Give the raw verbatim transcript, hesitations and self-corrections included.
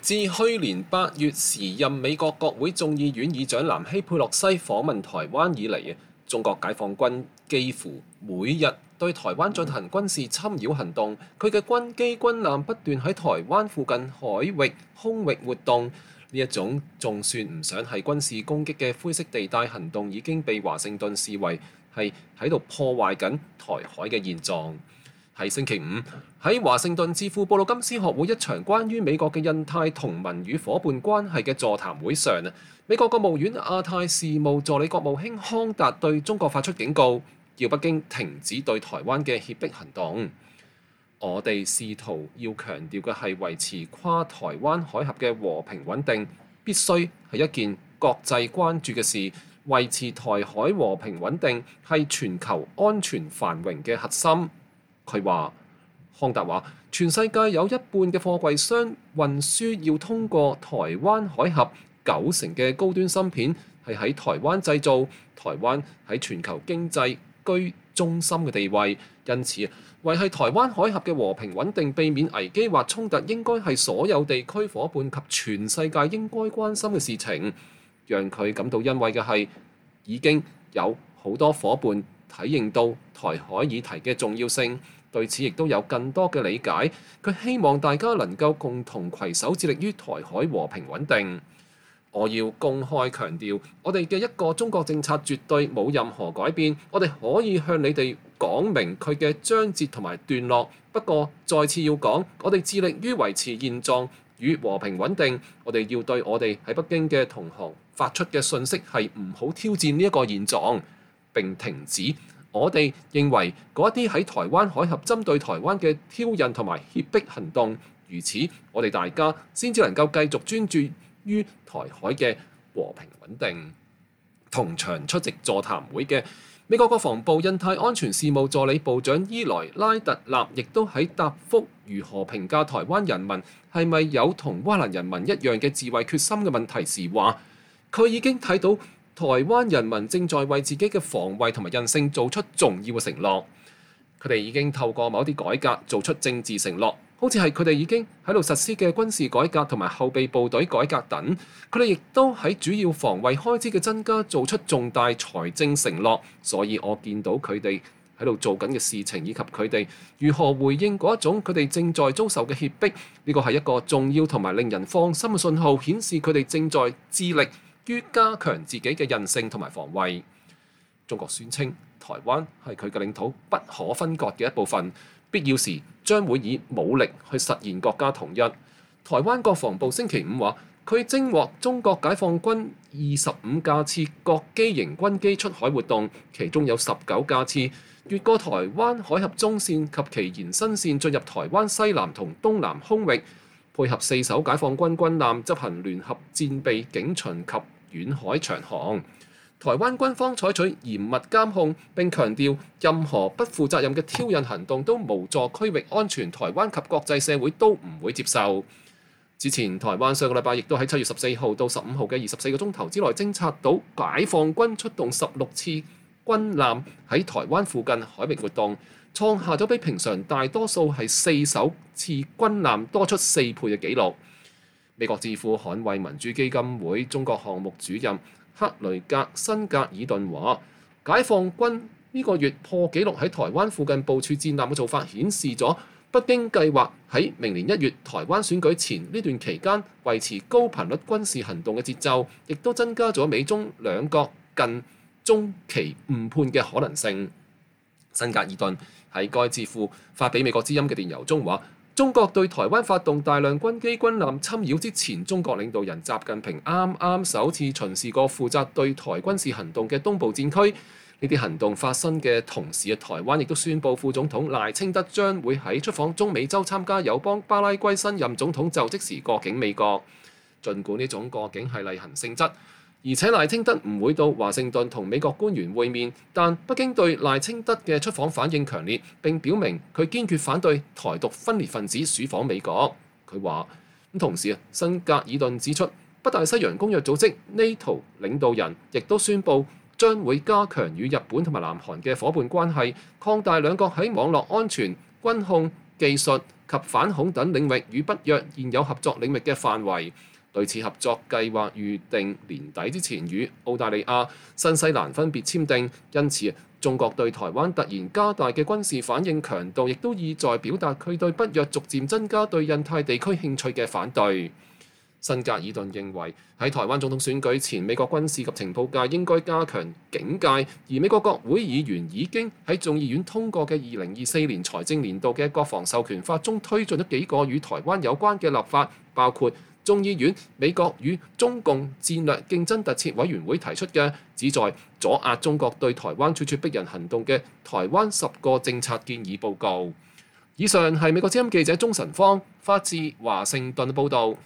自去年八月時任美國國會眾議院議長南希佩洛西訪問台灣以嚟，中國解放軍幾乎每日對台灣進行軍事侵擾行動，佢嘅軍機軍艦不斷喺台灣附近海域、空域活動。呢一種仲算唔上係軍事攻擊嘅灰色地帶行動，已經被華盛頓視為係喺度破壞緊台海嘅現狀。喺星期五，喺華盛頓智庫布魯金斯學會一場關於美國嘅印太同盟與伙伴關係嘅座談會上，美國國務院亞太事務助理國務卿康達對中國發出警告，要北京停止對台灣嘅脅迫行動。我哋試圖要強調嘅係維持跨台灣海峽嘅和平穩定，必須係一件國際關注嘅事。維持台海和平穩定係全球安全繁榮嘅核心。佢話，康達話，全世界有一半嘅貨櫃箱運輸要通過台灣海峽，九成嘅高端芯片係喺台灣製造。台灣喺全球經濟居中心嘅地位，因此維係台灣海峽嘅和平穩定，避免危機或衝突，應該係所有地區夥伴及全世界應該關心嘅事情。讓佢感到欣慰嘅係，已經有好多夥伴體認到台海議題嘅重要性，對此亦都有更多嘅理解。佢希望大家能夠共同攜手致力於台海和平穩定。我要公開強調，我哋嘅一個中國政策絕對冇任何改變。我哋可以向你哋講明佢嘅章節同埋段落，不過再次要講，我哋致力於維持現狀與和平穩定。我哋要對我哋喺北京嘅同行發出嘅訊息係唔好挑戰呢一個現狀，並停止我哋認為嗰啲喺台灣海峽針對台灣嘅挑釁同埋脅迫行動。如此，我哋大家先至能夠繼續專注於台海嘅和平穩定。同場出席座談會嘅美國國防部印太安全事務助理部長伊萊拉特納亦都喺答覆如何評價台灣人民係咪有同烏克蘭人民一樣嘅自衛決心嘅問題時話，佢已經睇到台灣人民正在為自己嘅防衛同埋韌性做出重要嘅承諾。佢哋已經透過某啲改革做出政治承諾，好似係佢哋已經喺度實施嘅軍事改革同埋後備部隊改革等。佢哋亦都喺主要防衛開支嘅增加做出重大財政承諾。所以我見到佢哋喺度做緊嘅事情，以及佢哋如何回應嗰一種佢哋正在遭受嘅脅迫，呢個係一個重要同埋令人放心嘅信號，顯示佢哋正在致力於加強自己嘅韌性同埋防衛。中國宣稱台灣係佢嘅領土不可分割嘅一部分，必要時將會以武力去實現國家統一。台灣國防部星期五話，佢偵獲中國解放軍二十五架次各機型軍機出海活動，其中有十九架次越過台灣海峽中線及其延伸線進入台灣西南同東南空域，配合四艘解放軍軍艦執行聯合戰備警巡及遠海長航。台灣軍方採取嚴密監控，並強調任何不負責任嘅挑釁行動都無助區域安全，台灣及國際社會都唔會接受。之前台灣上個禮拜亦都喺七月十四號到十五號嘅二十四個鐘頭之內偵察到解放軍出動十六次軍艦喺台灣附近海域活動，創下咗比平常大多數係四艘次軍艦多出四倍嘅紀錄。美國智庫捍衛民主基金會中國項目主任克雷格辛格爾頓話，解放軍呢個月破紀錄喺台灣附近部署戰艦嘅做法，顯示咗北京計劃喺明年一月台灣選舉前呢段期間維持高頻率軍事行動嘅節奏，亦都增加咗美中兩國近中期誤判嘅可能性。辛格爾頓喺該智庫發俾美國之音嘅電郵中話，中國對台灣發動大量軍機軍艦侵擾之前，中國領導人習近平啱啱首次巡視過負責對台軍事行動嘅東部戰區。呢啲行動發生嘅同時，台灣亦都宣布副總統賴清德將會喺出訪中美洲參加友邦巴拉圭新任總統就職時過境美國。儘管呢種過境係例行性質，而且賴清德唔會到華盛頓同美國官員會面，但北京對賴清德嘅出訪反應強烈，並表明佢堅決反對台獨分裂分子鼠訪美國。佢話咁同時啊，辛格爾頓指出，北大西洋公約組織 NATO 領導人亦都宣布將會加強與日本同埋南韓嘅伙伴關係，擴大兩國喺網絡安全、軍控、技術、 及反恐等領域與北約現有合作領域嘅範圍。類似合作計劃預定年底之前與澳大利亞、新西蘭分別簽訂，因此中國對台灣突然加大嘅軍事反應強度，亦都意在表達佢對北約逐漸增加對印太地區興趣嘅反對。辛格爾頓認為喺台灣總統選舉前，美國軍事及情報界應該加強警戒，而美國國會議員已經喺眾議院通過嘅二零二四年財政年度嘅國防授權法中推進咗幾個與台灣有關嘅立法，包括眾議院美國與中共戰略競爭特設委員會提出嘅旨在阻壓中國對台灣處處逼人行動嘅台灣十個政策建議報告。以上係美國之音記者鍾晨芳發自華盛頓報導。